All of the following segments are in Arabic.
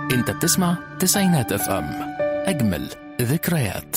انت بتسمع تسعينات اف ام، اجمل ذكريات.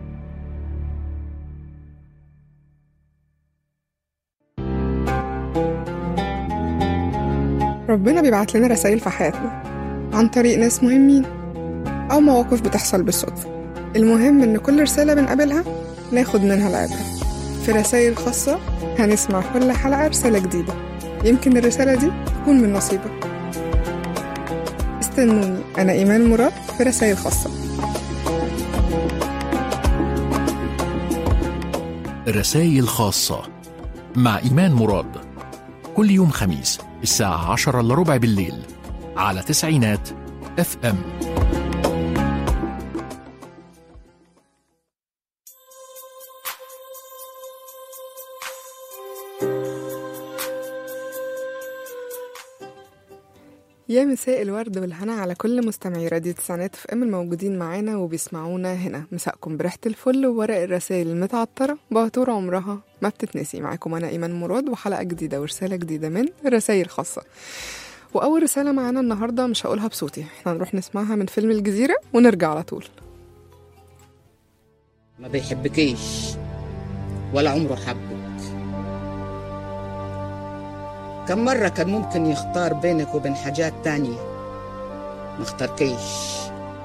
ربنا بيبعت لنا رسائل في حياتنا عن طريق ناس مهمين أو مواقف بتحصل بالصدفة. المهم إن كل رسالة بنقابلها ناخد منها العبرة. في رسائل خاصة هنسمع كل حلقة رسالة جديدة، يمكن الرسالة دي تكون من نصيبك. استنوني، أنا إيمان مراد في رسائل خاصة. رسائل خاصة مع إيمان مراد، كل يوم خميس الساعة 10:15 بالليل على تسعينات اف ام. يا مساء الورد والهنا على كل مستمعي راديو تسعينات اف ام الموجودين معانا وبيسمعونا هنا. مساءكم بريحة الفل وورق الرسائل المتعطرة بعطور عمرها ما بتتنسي. معاكم أنا إيمان مراد وحلقة جديدة ورسالة جديدة من رسائل خاصة. وأول رسالة معانا النهاردة مش هقولها بصوتي، احنا هنروح نسمعها من فيلم الجزيرة ونرجع على طول. ما بيحبكيش ولا عمره حبك. كم مرة كان ممكن يختار بينك وبين حاجات تانية، ما اختاركيش.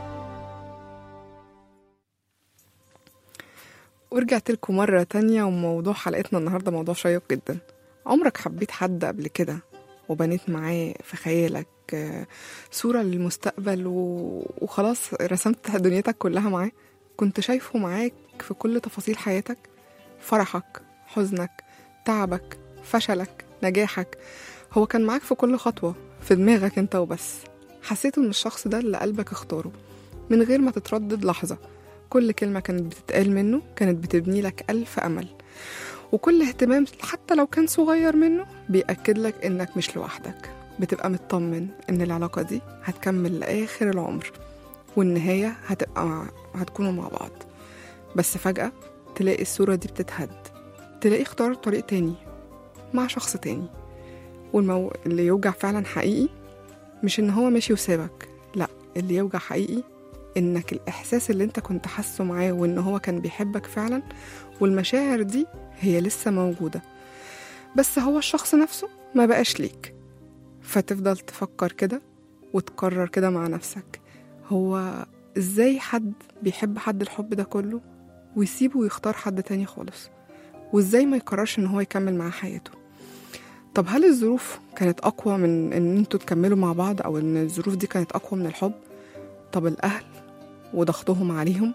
ورجعت لكم مرة تانية، وموضوع حلقتنا النهاردة موضوع شيق جدا. عمرك حبيت حد قبل كده وبنيت معاه في خيالك صورة للمستقبل وخلاص رسمت دنيتك كلها معاه؟ كنت شايفه معاك في كل تفاصيل حياتك، فرحك، حزنك، تعبك، فشلك، نجاحك. هو كان معاك في كل خطوة في دماغك انت وبس. حسيت ان الشخص ده اللي قلبك اختاره من غير ما تتردد لحظة. كل كلمة كانت بتتقال منه كانت بتبني لك ألف أمل، وكل اهتمام حتى لو كان صغير منه بيأكد لك انك مش لوحدك. بتبقى مطمن ان العلاقة دي هتكمل لآخر العمر، والنهاية هتكونوا مع بعض. بس فجأة تلاقي الصورة دي بتتهد، تلاقي اختار طريق تاني مع شخص تاني. اللي يوجع فعلا حقيقي مش ان هو ماشي وسابك، لا، اللي يوجع حقيقي انك الاحساس اللي انت كنت حاسه معاه وان هو كان بيحبك فعلا، والمشاعر دي هي لسه موجودة، بس هو الشخص نفسه ما بقاش ليك. فتفضل تفكر كده وتقرر كده مع نفسك، هو ازاي حد بيحب حد الحب ده كله ويسيبه ويختار حد تاني خالص؟ وازاي ما يقررش ان هو يكمل معاه حياته؟ طب هل الظروف كانت أقوى من إن انتوا تكملوا مع بعض، أو إن الظروف دي كانت أقوى من الحب؟ طب الأهل وضغطهم عليهم،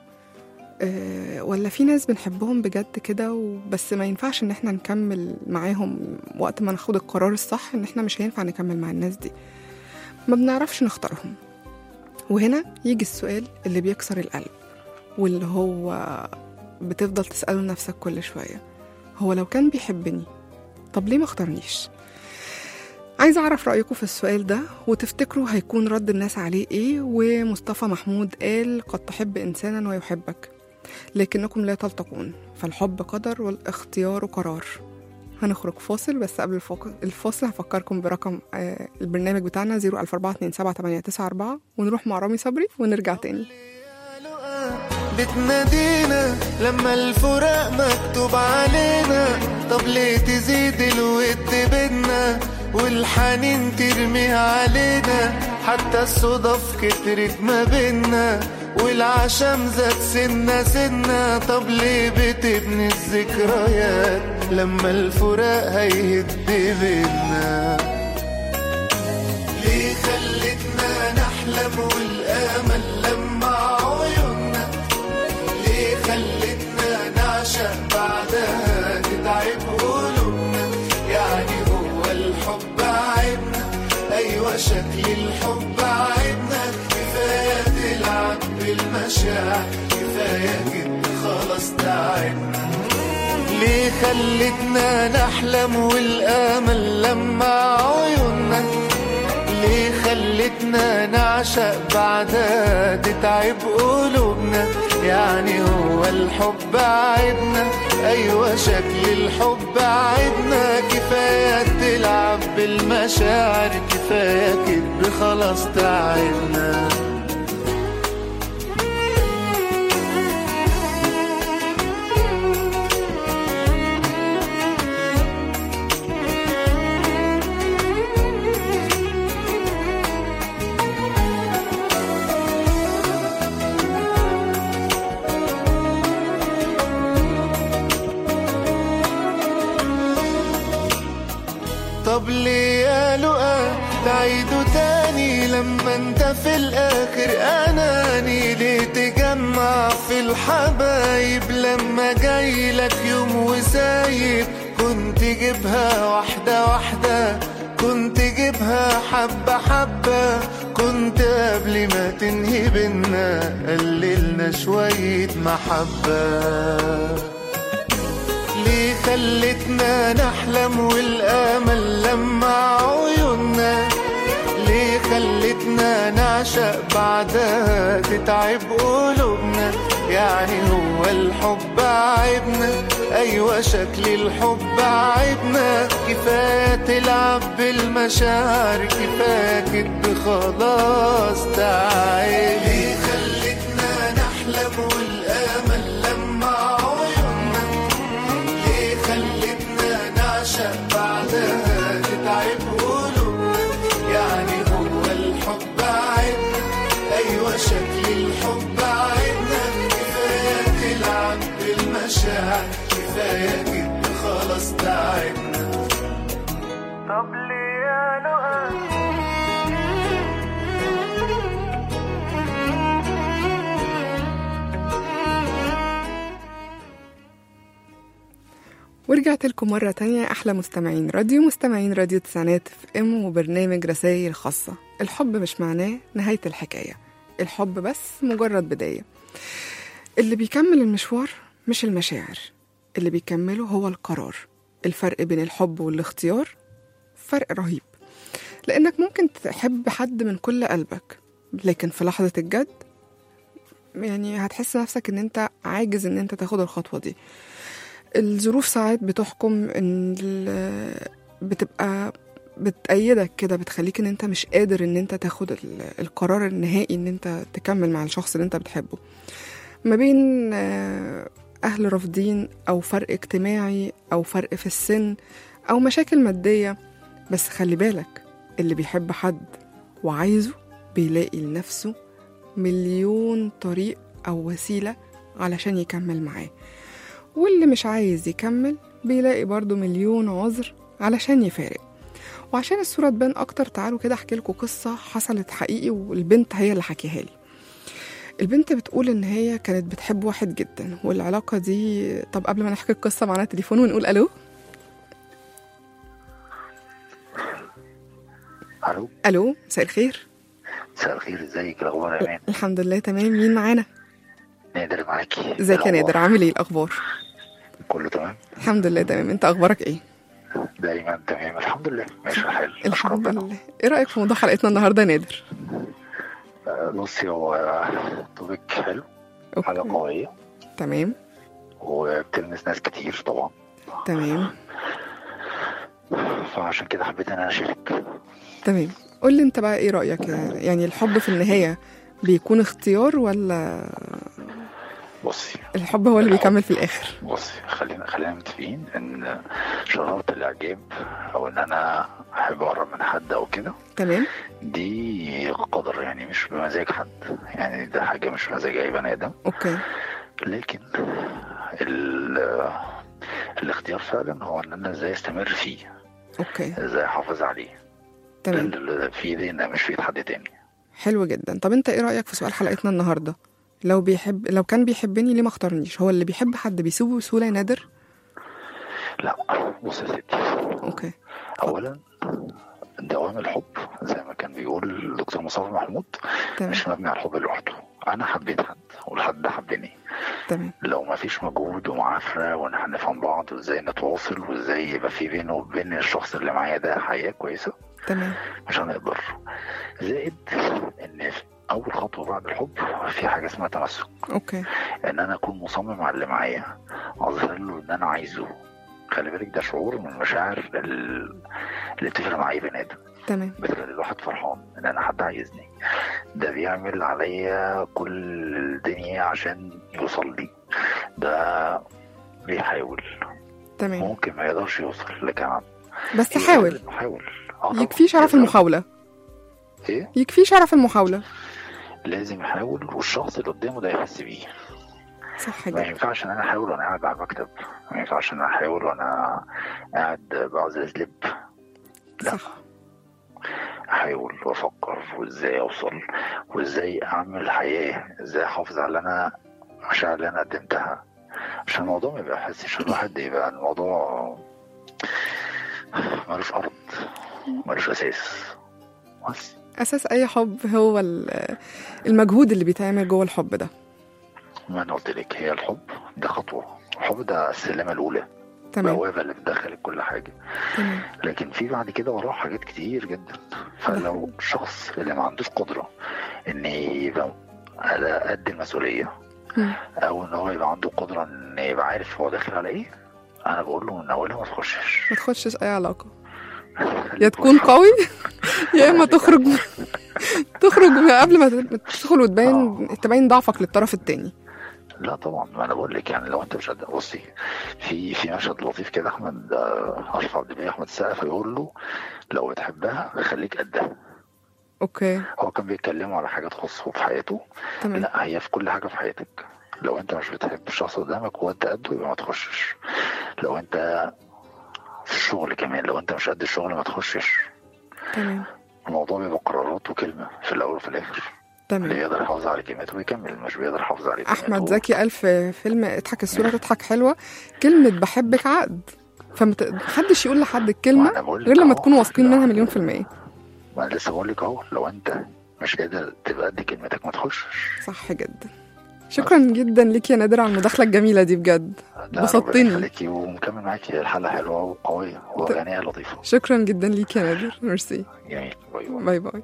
ولا في ناس بنحبهم بجد كده بس ما ينفعش إن احنا نكمل معاهم وقت ما ناخد القرار الصح إن احنا مش هينفع نكمل مع الناس دي؟ ما بنعرفش نختارهم. وهنا يجي السؤال اللي بيكسر القلب، واللي هو بتفضل تسأله نفسك كل شوية، هو لو كان بيحبني طب ليه ما اختارنيش؟ عايزة أعرف رأيكم في السؤال ده، وتفتكروا هيكون رد الناس عليه إيه. ومصطفى محمود قال: قد تحب إنسانا ويحبك لكنكم لا تلتقون، فالحب قدر والاختيار قرار. هنخرج فاصل، بس قبل الفاصل هفكركم برقم البرنامج بتاعنا 014278994، ونروح مع رامي صبري ونرجع تاني. بتنادينا لما الفراق مكتوب علينا، طب ليه تزيد الود بينا والحنين ترميها علينا؟ حتى الصدف كترت ما بينا والعشم زاد سنة سنة، طب ليه بتبني الذكريات لما الفراق هيهد بينا؟ ليه خلتنا نحلم والامل لما عيوننا؟ ليه خلتنا نعشق بعدها تتعب قلوبنا؟ يعني هو الحب عيبنا؟ ايوه شكل الحب عيبنا. كفايه تلعب بالمشاعر، كفايه كده خلاص تعبنا. ليه خلتنا نحلم والامل لما عيوننا؟ ليه خلتنا نعشق بعدها تتعب قلوبنا؟ يعني هو الحب عيبنا، أيوة شكل الحب عيبنا. كفاية تلعب بالمشاعر، كفاية كدب خلاص تعبنا. طب ليه يا لقا تعيده تاني لما انت في الاخر اناني؟ ليه تجمع في الحبايب لما جايلك يوم وسايب؟ كنت جيبها واحدة واحدة، كنت جيبها حبة حبة، كنت قبل ما تنهي بينا قللنا شوية محبة. ليه خلتنا نحلم والامل لمع عيوننا؟ ليه خلتنا نعشق بعدها تتعب قلوبنا؟ يعني هو الحب عيبنا، ايوه شكل الحب عيبنا. كفايه تلعب بالمشاعر، كفايه كدب خلاص تعب. ليه خلتنا نحلم والامل لمع عيوننا؟ ليه خلتنا نعشق بعدها تتعب قلوبنا؟ يعني هو الحب عيبنا، ايوه شكل الحب عيبنا. كفايه تلعب بالمشاعر، كفايه كدب خلاص تعبنا. طب ليه يا لقا ورجعت لكم مرة تانية أحلى مستمعين راديو تسعينات اف ام وبرنامج رسائل خاصة. الحب مش معناه نهاية الحكاية، الحب بس مجرد بداية. اللي بيكمل المشوار مش المشاعر، اللي بيكمله هو القرار. الفرق بين الحب والاختيار فرق رهيب، لأنك ممكن تحب حد من كل قلبك، لكن في لحظة الجد يعني هتحس نفسك ان انت عاجز ان انت تاخد الخطوة دي. الظروف ساعات بتحكم ان بتبقى بتأيدك كده، بتخليك ان انت مش قادر ان انت تاخد القرار النهائي ان انت تكمل مع الشخص اللي انت بتحبه، ما بين اهل رافضين او فرق اجتماعي او فرق في السن او مشاكل مادية. بس خلي بالك، اللي بيحب حد وعايزه بيلاقي لنفسه مليون طريق او وسيلة علشان يكمل معاه، واللي مش عايز يكمل بيلاقي برضو مليون عذر علشان يفارق. وعشان الصورة تبان أكتر تعالوا كده أحكي لكم قصة حصلت حقيقي، والبنت هي اللي حكيها لي. البنت بتقول إن هي كانت بتحب واحد جدا، والعلاقة دي طب قبل ما نحكي القصة معنا تليفون ونقول ألو. ألو، مساء الخير. مساء الخير، ازيك؟ الاخبار يا مان؟ الحمد لله تمام. مين معانا؟ نادر معاكي. ازيك يا نادر؟ عامل ايه؟ الأخبار كله تمام الحمد لله تمام. انت أخبارك ايه؟ دايما تمام الحمد لله، ماشي الحال الحمد لله. ايه رأيك في موضوع حلقتنا النهارده يا نادر؟ بصي، هو توبيك حلو، حاجة قوية تمام، وبتلمس ناس كتير طبعا. تمام، فعشان كده حبيت ان انا اشارك. تمام. قول لي انت بقى ايه رأيك؟ يعني الحب في النهاية بيكون اختيار ولا بصي، الحب هو اللي بيكمل في الآخر؟ بصي، خلينا متفقين ان شرارة الاعجاب او ان انا احب اقرب من حد او كده، تمام، دي قدر، يعني مش بمزاج حد، يعني ده حاجة مش بمزاج اي بني ادم. اوكي. لكن الاختيار فعلا هو ان انا ازاي استمر فيه، اوكي، ازاي احافظ عليه. تمام، اللي في ايدينا مش في ايد حد تاني. حلو جدا. طب انت ايه رأيك في سؤال حلقتنا النهارده؟ لو كان بيحبني ليه ما اختارنيش؟ هو اللي بيحب حد بيسيبه بسهولة يا نادر؟ لا، بص يا ستي، اوكي. اولا دوام الحب زي ما كان بيقول الدكتور مصطفى محمود، تمام، مش مبني على الحب لوحده. انا حبيت حد والحد ده حبني، تمام، لو ما فيش مجهود ومعافرة وان احنا نفهم بعض وازاي نتواصل وازاي يبقى في بينه وبين الشخص اللي معايا ده حياة كويسة، تمام، مش هنقدر. زائد ان اول خطوه بعد الحب في حاجه اسمها تمسك، اوكي. ان انا اكون مصمم على اللي معايا، اظهر له ان انا عايزه. خلي بالك ده شعور من المشاعر اللي بتفرق مع اي بني ادم، تمام. بتخلي الواحد فرحان ان انا حد عايزني. ده بيعمل عليا كل الدنيا عشان يوصل لي. ده بيحاول، تمام. ممكن ما يقدرش يوصل لكن بس حاول. يكفي شرف المحاولة. ايه؟ يكفي شرف المحاولة. لازم يحاول، والشخص اللي قدامه ده يحس بيه. صح ما جدا. ينفعش ان انا احاول وانا قاعد على المكتب، ما ينفعش ان انا احاول وانا قاعد بعزز لب. لا، صح. احاول وافكر وازاي اوصل، وازاي اعمل حياه، ازاي احافظ على انا المشاعر اللي انا قدمتها، عشان الموضوع ما يحسش الواحد يبقى الموضوع ملوش ارض، ملوش اساس. بس اساس اي حب هو المجهود اللي بيتعمل جوه الحب ده. ما انا قلت لك، هي الحب ده خطوه، الحب ده السلمه الاولى، تمام. بوابه اللي بتدخلك كل حاجه. تمام. لكن في بعد كده وراه حاجات كتير جدا. فلو الشخص اللي ما عندوش قدره ان يبقى على قد المسؤوليه، او ان هو يبقى عنده قدره ان يبقى عارف هو داخل على ايه، انا بقول له من اولها ما تخشش اي علاقه. يا تكون قوي يا اما تخرج قبل ما تدخل تبين ضعفك للطرف التاني. لا طبعا، ما انا بقول لك يعني لو انت مش قد. بصي، في مشهد لطيف كده، احمد اشرف عبد الباقي، احمد السقا، فيقول له لو بتحبها خليك قدها. اوكي. هو كان بيتكلموا على حاجات تخصه في حياته. تمام. لا، هي في كل حاجه في حياتك. لو انت مش بتحب الشخص قدامك وانت قده، يبقى ما تخشش. لو انت في الشغل كمان، لو انت مش قد الشغل ما تخشش. تمام. الموضوع بيبقى قرارات وكلمه في الاول وفي الاخر. تمام. اللي يقدر يحافظ على كلمته ويكمل، مش بيقدر يحافظ على كلمته. احمد زكي قال في فيلم اضحك الصوره تضحك حلوه، كلمه بحبك عقد، فمحدش يقول لحد الكلمه غير لما تكونوا واثقين منها 100%. ما لسه بقول لك اهو، لو انت مش قادر تبقى قد كلمتك ما تخشش. صح جدا. شكرا جدا ليك يا نادر على المداخله الجميله دي، بجد بسطتني. ومكمل معاكي، الحلقه حلوه وقويه واغانيها لطيفه. شكرا جدا ليك يا نادر، ميرسي. جميل. باي باي.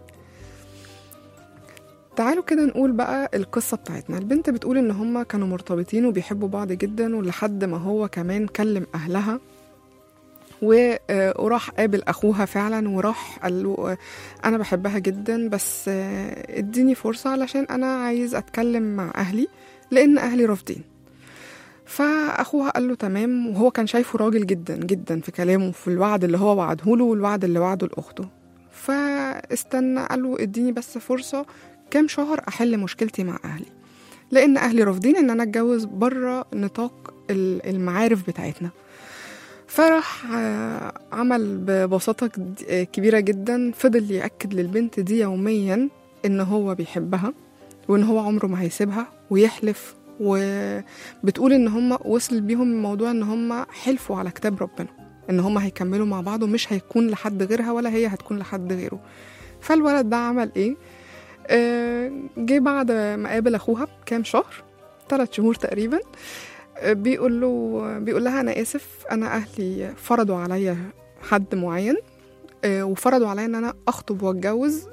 تعالوا كده نقول بقى القصة بتاعتنا. البنت بتقول ان هما كانوا مرتبطين وبيحبوا بعض جدا، ولحد ما هو كمان كلم اهلها وراح قابل اخوها فعلا، وراح قال له انا بحبها جدا، بس اديني فرصة علشان انا عايز اتكلم مع اهلي لان اهلي رافضين. فاخوها قال له تمام، وهو كان شايفه راجل جدا جدا في كلامه، في الوعد اللي هو وعده له والوعد اللي وعده لاخته. فاستنى، قال له اديني بس فرصة كام شهر احل مشكلتي مع اهلي، لان اهلي رافضين ان انا اتجوز بره نطاق المعارف بتاعتنا. فراح عمل ببساطة كبيرة جدا، فضل يأكد للبنت دي يوميا ان هو بيحبها وان هو عمره ما هيسيبها، ويحلف. وبتقول ان هم وصل بيهم الموضوع ان هم حلفوا على كتاب ربنا ان هم هيكملوا مع بعض، ومش هيكون لحد غيرها ولا هي هتكون لحد غيره. فالولد ده عمل ايه؟ جه بعد ما قابل اخوها بكام شهر، 3 شهور تقريبا، بيقول لها انا اسف، انا اهلي فرضوا عليا حد معين، وفرضوا عليا ان انا اخطب واتجوز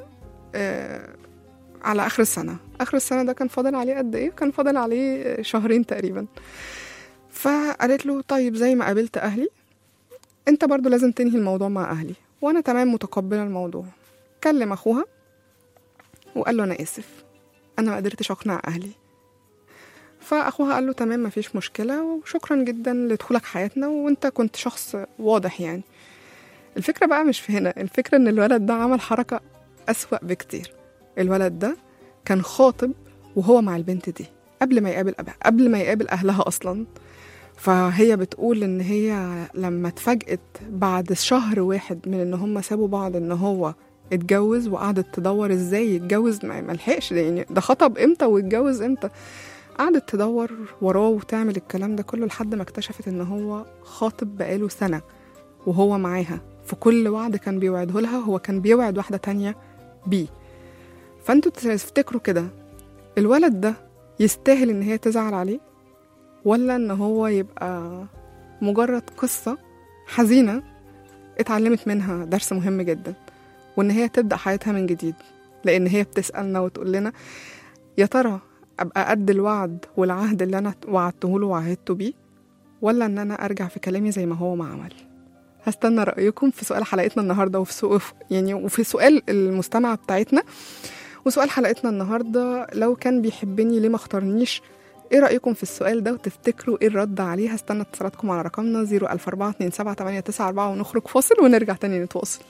على اخر السنه. اخر السنه ده كان فاضل عليه قد ايه؟ كان فاضل عليه 2 شهر تقريبا. فقالت له طيب زي ما قابلت اهلي انت برضو لازم تنهي الموضوع مع اهلي، وانا تمام متقبله الموضوع. كلم اخوها وقال له انا اسف، انا ما قدرتش اقنع اهلي. فاخوها قال له تمام مفيش مشكله، وشكرا جدا لدخولك حياتنا، وانت كنت شخص واضح يعني. الفكره بقى مش في هنا، الفكره ان الولد ده عمل حركه اسوأ بكتير. الولد ده كان خاطب وهو مع البنت دي قبل ما يقابل اهلها اصلا. فهي بتقول ان هي لما اتفاجئت بعد 1 شهر من ان هم سابوا بعض ان هو اتجوز، وقعدت تدور ازاي يتجوز، ما لحقش يعني، ده خطب امتى واتجوز امتى. قعدت تدور وراه وتعمل الكلام ده كله لحد ما اكتشفت ان هو خاطب بقاله 1 سنة وهو معاها. في كل وعد كان بيوعده لها هو كان بيوعد واحدة تانية بيه. فانتوا تفتكروا كده الولد ده يستاهل ان هي تزعل عليه، ولا ان هو يبقى مجرد قصة حزينة اتعلمت منها درس مهم جدا، وان هي تبدأ حياتها من جديد لأن هي بتسألنا وتقول لنا يا ترى أبقى قد الوعد والعهد اللي أنا وعدته له وعهدته بيه، ولا أن أنا أرجع في كلامي زي ما هو ما عمل. هستنى رأيكم في سؤال حلقتنا النهاردة وفي سؤال المستمعة بتاعتنا. وسؤال حلقتنا النهاردة، لو كان بيحبني ليه ما اختارنيش؟ ايه رأيكم في السؤال ده وتفتكروا ايه الرد عليه؟ هستنى اتصالاتكم على رقمنا 004278994 ونخرج فاصل ونرجع تاني نتواصل.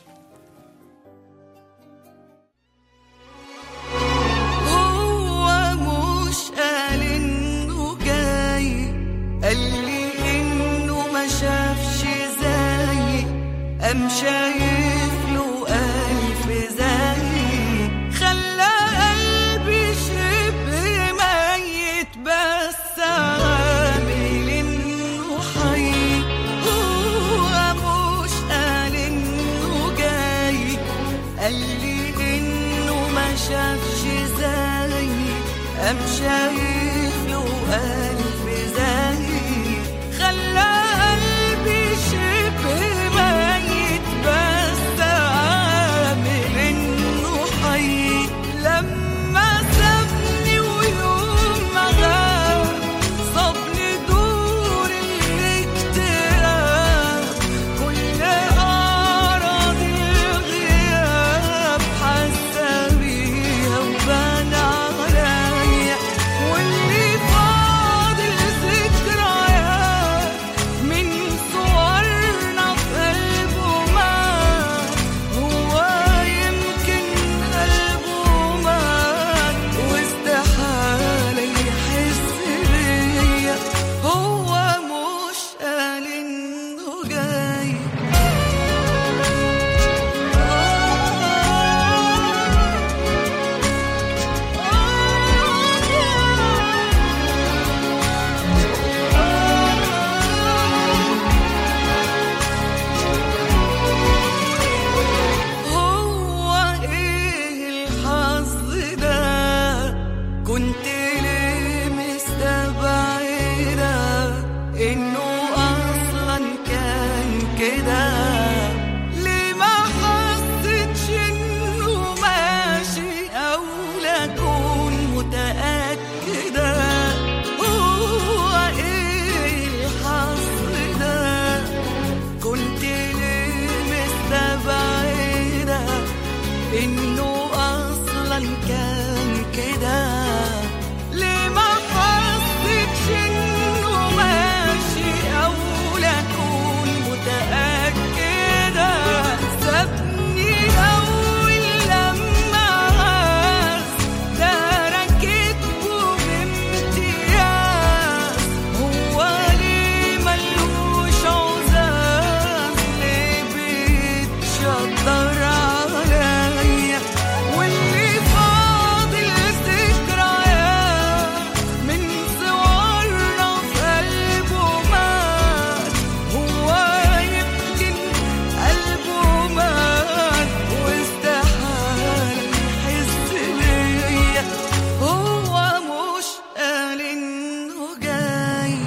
هو مش قال انه جاي، قال لي انه ما شافش زيي، قام شايف له ألف زيي، خلى قلبي شبه ميت بس عامل انه حي. هو مش قال انه جاي، قال لي انه ما شافش زيي، قام شايف له ألف زيي، خلى قلبي شبه ميت بس عامل انه حي. لما سابني ويوم ما غاب صابني دور الاكتئاب، كل أعراض الغياب حاسة بيها وبان عليا، واللي فاضل ذكريات من صورنا في قلبه مات. هو يمكن قلبه مات واستحالة يحس بيا، هو مش قال انه جاي. هو ايه الحظ ده، كنت ليه مستبعدة انه اصلا كان كده، ليه ما حسيتش انه ماشي او لاكون متأكدة. هو ايه الحظ ده، كنت ليه مستبعدة انه اصلا كان كده، ليه ما حسيتش انه ماشي او لاكون متأكدة. سابني اول لما عاز ده كتبه بامتياز، هو ليه ملوش عزاز، ليه بيتشطر عليا، واللي فاضل ذكريات من صورنا في قلبه مات. هو يمكن قلبه مات واستحال يحس بيا، هو مش قال انه جاي.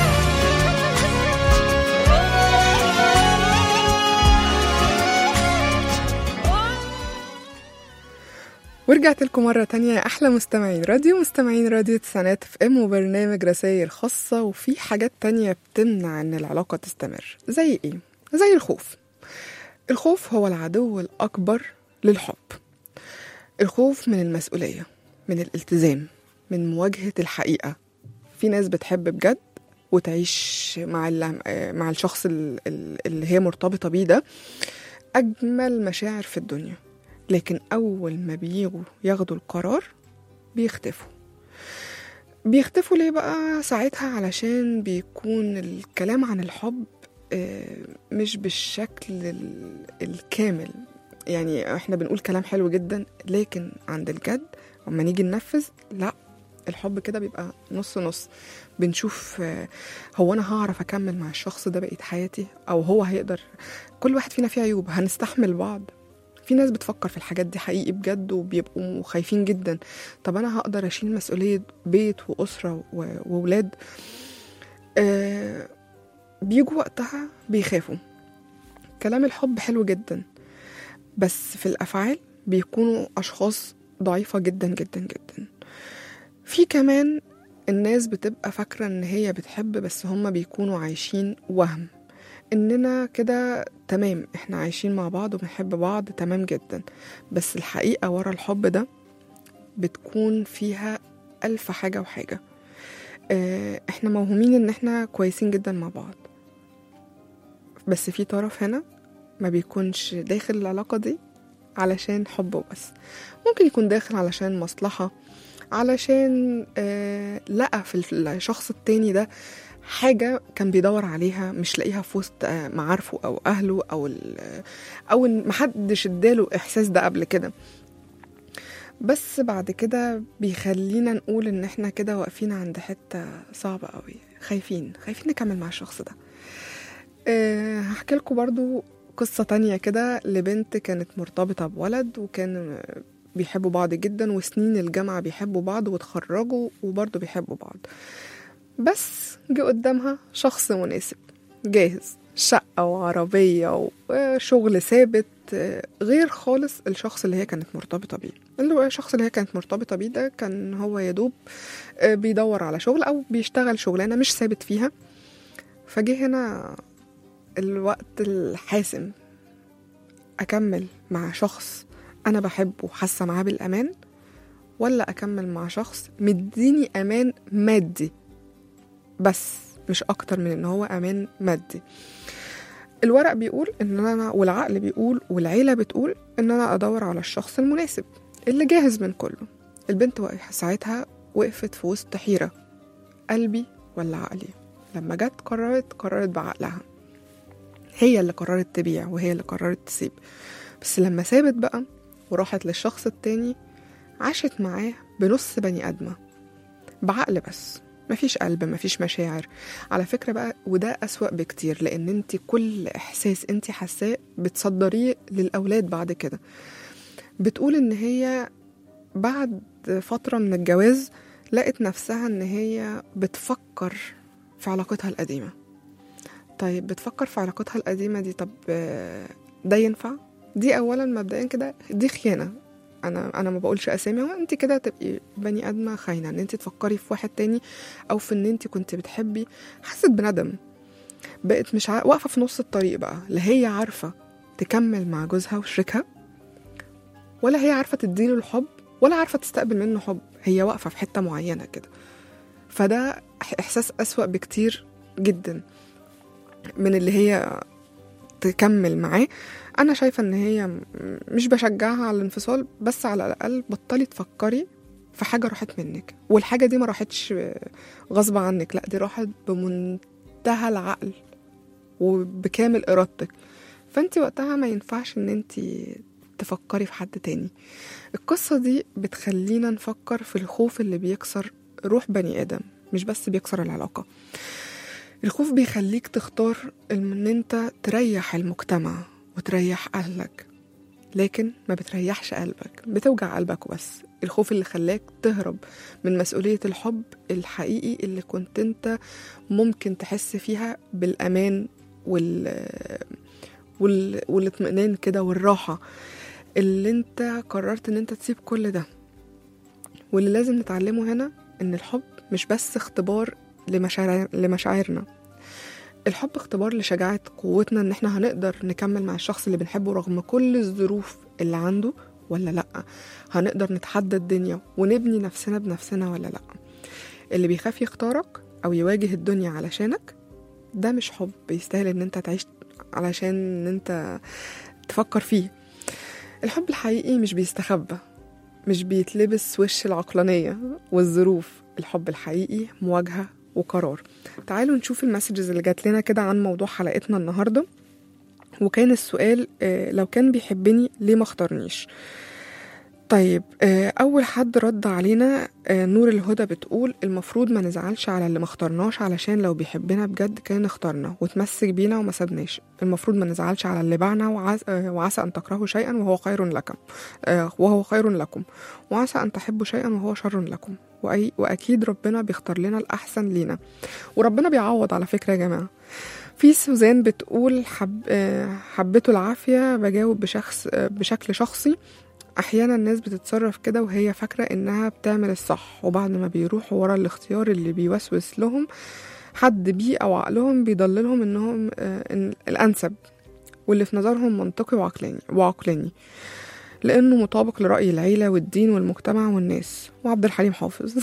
ورجعت لكم مرة تانية يا أحلى مستمعين راديو تسعينات اف ام وبرنامج رسائل خاصة. وفي حاجات تانية بتمنع ان العلاقة تستمر، زي ايه؟ زي الخوف. الخوف هو العدو الأكبر للحب. الخوف من المسؤولية، من الالتزام، من مواجهة الحقيقة. في ناس بتحب بجد وتعيش مع الشخص اللي هي مرتبطة بيه ده أجمل مشاعر في الدنيا، لكن أول ما بييجوا ياخدوا القرار بيختفوا ليه بقى ساعتها؟ علشان بيكون الكلام عن الحب مش بالشكل الكامل. يعني احنا بنقول كلام حلو جدا، لكن عند الجد لما نيجي ننفذ لا، الحب كده بيبقى نص نص. بنشوف هو انا هعرف اكمل مع الشخص ده بقية حياتي، او هو هيقدر. كل واحد فينا فيه عيوب، هنستحمل بعض. في ناس بتفكر في الحاجات دي حقيقي بجد وبيبقوا خايفين جدا. طب انا هقدر اشيل مسؤولية بيت واسرة وولاد؟ بيجوا وقتها بيخافوا. كلام الحب حلو جدا، بس في الافعال بيكونوا أشخاص ضعيفة جدا جدا جدا. في كمان الناس بتبقى فاكرة ان هي بتحب، بس هم بيكونوا عايشين وهم اننا كده تمام، احنا عايشين مع بعض وبنحب بعض تمام جدا، بس الحقيقة ورا الحب ده بتكون فيها ألف حاجة وحاجة. احنا موهومين ان احنا كويسين جدا مع بعض، بس في طرف هنا ما بيكونش داخل العلاقة دي علشان حب وبس، ممكن يكون داخل علشان مصلحة، علشان لقى في الشخص التاني ده حاجة كان بيدور عليها مش لاقيها في وسط معارفه أو أهله أو محدش اداله إحساس ده قبل كده. بس بعد كده بيخلينا نقول إن احنا كده واقفين عند حتة صعبة قوي، خايفين نكمل مع الشخص ده. هحكي لكم برضو قصة تانية كده لبنت كانت مرتبطة بولد، وكان بيحبوا بعض جدا، وسنين الجامعة بيحبوا بعض وتخرجوا وبرضو بيحبوا بعض. بس جه قدامها شخص مناسب جاهز، شقة وعربية وشغل ثابت، غير خالص الشخص اللي هي كانت مرتبطة بيه. الشخص اللي هي كانت مرتبطة بيه ده كان هو يدوب بيدور على شغل أو بيشتغل شغلانة مش ثابت فيها. فجه هنا الوقت الحاسم، أكمل مع شخص أنا بحبه وحاسة معاه بالأمان، ولا أكمل مع شخص مديني أمان مادي بس مش أكتر من إن هو أمان مادي. الورق بيقول إن أنا، والعقل بيقول، والعيلة بتقول إن أنا أدور على الشخص المناسب اللي جاهز من كله. البنت ساعتها وقفت في وسط حيرة، قلبي ولا عقلي؟ لما جت قررت بعقلها، هي اللي قررت تبيع وهي اللي قررت تسيب. بس لما سابت بقى وراحت للشخص التاني، عاشت معاه بنص بني آدمة، بعقل بس، مفيش قلب، مفيش مشاعر. على فكرة بقى، وده أسوأ بكتير، لأن انت كل إحساس انت حاساه بتصدريه للأولاد بعد كده. بتقول إن هي بعد فترة من الجواز لقت نفسها إن هي بتفكر في علاقتها القديمة. طيب بتفكر في علاقتها القديمة دي، طب ده ينفع؟ دي أولا مبدئيا كده دي خيانة. أنا ما بقولش أسامي، هو أنت كده تبقي بني آدمة خاينة، إن أنت تفكري في واحد تاني أو في إن أنت كنت بتحبي. حست بندم، بقت مش واقفة في نص الطريق بقى، لا هي عارفة تكمل مع جوزها وشريكها، ولا هي عارفة تديله الحب، ولا عارفة تستقبل منه حب. هي واقفة في حتة معينة كده. فده إحساس أسوأ بكتير جدا من اللي هي تكمل معاه. أنا شايفة إن هي مش بشجعها على الانفصال، بس على الأقل بطلي تفكري في حاجة راحت منك، والحاجة دي ما راحتش غصب عنك، لا دي راحت بمنتهى العقل وبكامل إرادتك. فأنت وقتها ما ينفعش إن أنت تفكري في حد تاني. القصة دي بتخلينا نفكر في الخوف اللي بيكسر روح بني آدم، مش بس بيكسر العلاقة. الخوف بيخليك تختار ان انت تريح المجتمع وتريح اهلك، لكن ما بتريحش قلبك، بتوجع قلبك وبس. الخوف اللي خلاك تهرب من مسؤولية الحب الحقيقي اللي كنت انت ممكن تحس فيها بالامان والاطمئنان كده والراحة، اللي انت قررت ان انت تسيب كل ده. واللي لازم نتعلمه هنا ان الحب مش بس اختبار لمشاعرنا، الحب اختبار لشجاعة قوتنا، ان احنا هنقدر نكمل مع الشخص اللي بنحبه رغم كل الظروف اللي عنده ولا لأ، هنقدر نتحدى الدنيا ونبني نفسنا بنفسنا ولا لأ. اللي بيخاف يختارك او يواجه الدنيا علشانك ده مش حب يستاهل ان انت تعيش علشان ان انت تفكر فيه. الحب الحقيقي مش بيستخبى، مش بيتلبس وش العقلانية والظروف. الحب الحقيقي مواجهة وقرار. تعالوا نشوف المسجز اللي جات لنا كده عن موضوع حلقتنا النهاردة. وكان السؤال لو كان بيحبني ليه ما اختارنيش؟ طيب أول حد رد علينا نور الهدى بتقول المفروض ما نزعلش على اللي ما اخترناش، علشان لو بيحبنا بجد كان اختارنا وتمسك بينا وما سابناش. المفروض ما نزعلش على اللي باعنا، وعسى أن تكرهوا شيئا وهو خير لكم وعسى أن تحبوا شيئا وهو شر لكم. وأكيد ربنا بيختار لنا الأحسن لينا، وربنا بيعوض على فكرة يا جماعة. في سوزان بتقول حبته العافية، بجاوب بشكل شخصي، أحيانا الناس بتتصرف كده وهي فاكرة إنها بتعمل الصح، وبعد ما بيروحوا ورا الاختيار اللي بيوسوس لهم حد بيه أو عقلهم بيضللهم إنهم إن الأنسب واللي في نظرهم منطقي وعقلاني لأنه مطابق لرأي العيلة والدين والمجتمع والناس. وعبد الحليم حافظ.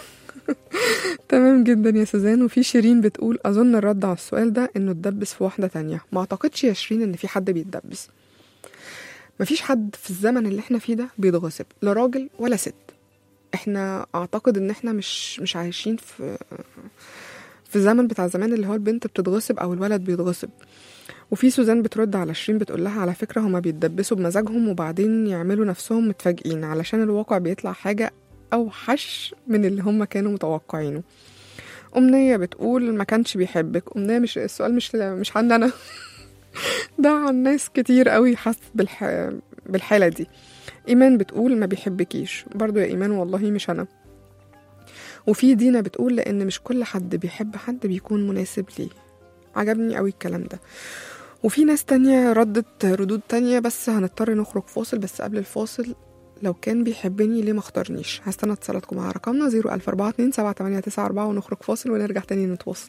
تمام جدا يا سوزان. وفي شيرين بتقول أظن الرد على السؤال ده إنه اتدبس في واحدة تانية. ما أعتقدش يا شيرين إن في حد بيتدبس، مفيش حد في الزمن اللي احنا فيه ده بيتغصب، لا راجل ولا ست. احنا اعتقد ان احنا مش عايشين في الزمن بتاع زمان اللي هو البنت بتتغصب او الولد بيتغصب. وفي سوزان بترد على شيرين بتقول لها على فكرة هما بيتدبسوا بمزاجهم وبعدين يعملوا نفسهم متفاجئين علشان الواقع بيطلع حاجة اوحش من اللي هما كانوا متوقعينه. أمنية بتقول ما كانش بيحبك. أمنية مش السؤال مش عن أنا. ده عن ناس كتير قوي حاسة بالحالة دي. إيمان بتقول ما بيحبكيش برضو يا إيمان، والله مش أنا. وفي دينا بتقول لأن مش كل حد بيحب حد بيكون مناسب ليه. عجبني قوي الكلام ده. وفي ناس تانية ردت ردود تانية، بس هنضطر نخرج فاصل. بس قبل الفاصل لو كان بيحبني ليه ما اختارنيش؟ هستنى اتصالاتكم على رقمنا 014278994 ونخرج فاصل ونرجع تاني نتواصل.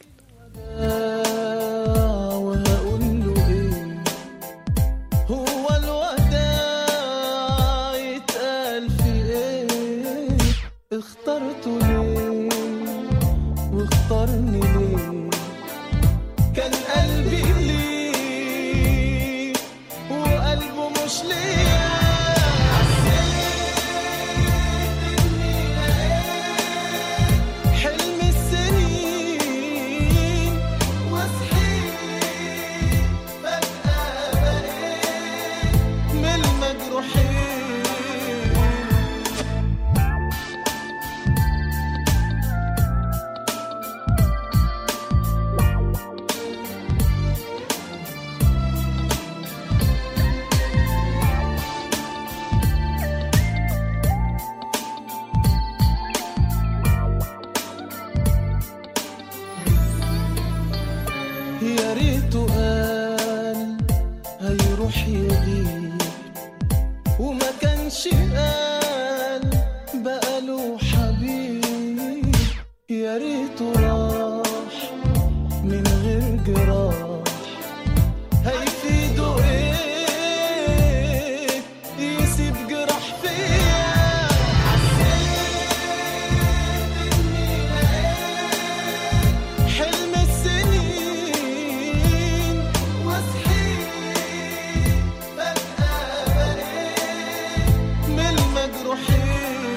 اخترته ليه واختارني ليه؟ كان قلبي ليه وقلبه مش ليه. حسيت اني لقيت حلم السنين وصحيت فجأة بقيت من المجروحين. يا ريته قال هيروح يغيب وما كانش قال بقاله حبيب. يا ريته راح من غير جراح، هيفيده ايه يسيب جراح فيا. حسيت اني لقيت حلم السنين وصحيت فجأة بقيت من المجروحين.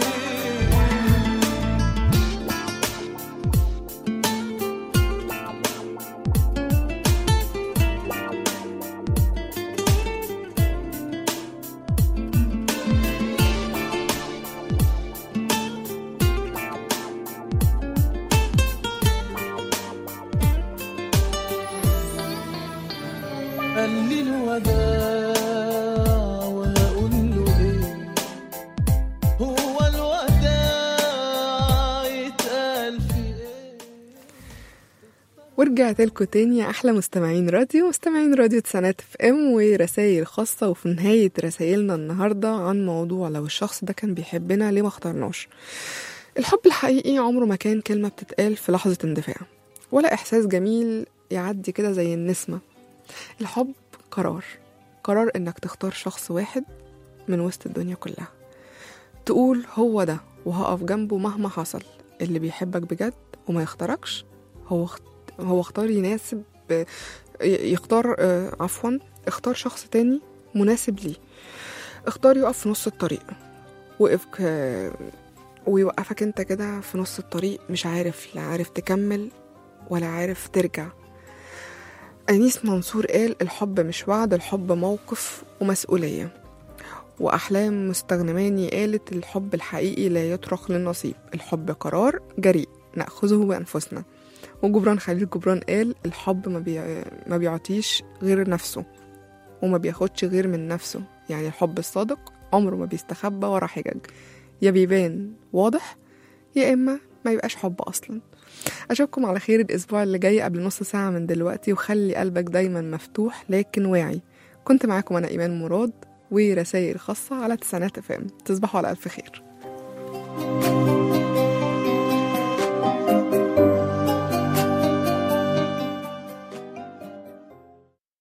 قال لي الوداع وهقول له ايه؟ هو الوداع يتقال في ايه؟ ورجعت لكم تاني يا احلى مستمعين راديو تسعينات اف ام ورسائل خاصه. وفي نهايه رسائلنا النهارده عن موضوع لو الشخص ده كان بيحبنا ليه ما اخترناش. الحب الحقيقي عمره ما كان كلمه بتتقال في لحظه اندفاع، ولا احساس جميل يعدي كده زي النسمه. الحب قرار انك تختار شخص واحد من وسط الدنيا كلها، تقول هو ده وهقف جنبه مهما حصل. اللي بيحبك بجد وما يختاركش هو اختار يناسب، اختار شخص تاني مناسب ليه. اختار يقف في نص الطريق، ويوقفك انت كده في نص الطريق مش عارف، لا عارف تكمل ولا عارف ترجع. أنيس منصور قال الحب مش وعد، الحب موقف ومسؤولية. وأحلام مستغنماني قالت الحب الحقيقي لا يترك للنصيب، الحب قرار جريء نأخذه بأنفسنا. وجبران خليل جبران قال الحب ما بيعطيش غير نفسه وما بياخدش غير من نفسه. يعني الحب الصادق عمره ما بيستخبى ورا حجج، يا بيبان واضح يا إما ما يبقاش حب أصلا. أشوفكم على خير الأسبوع اللي جاي قبل نص ساعة من دلوقتي، وخلي قلبك دايما مفتوح لكن واعي. كنت معاكم أنا إيمان مراد، ورسائل خاصة على 9 FM. تصبحوا على ألف خير.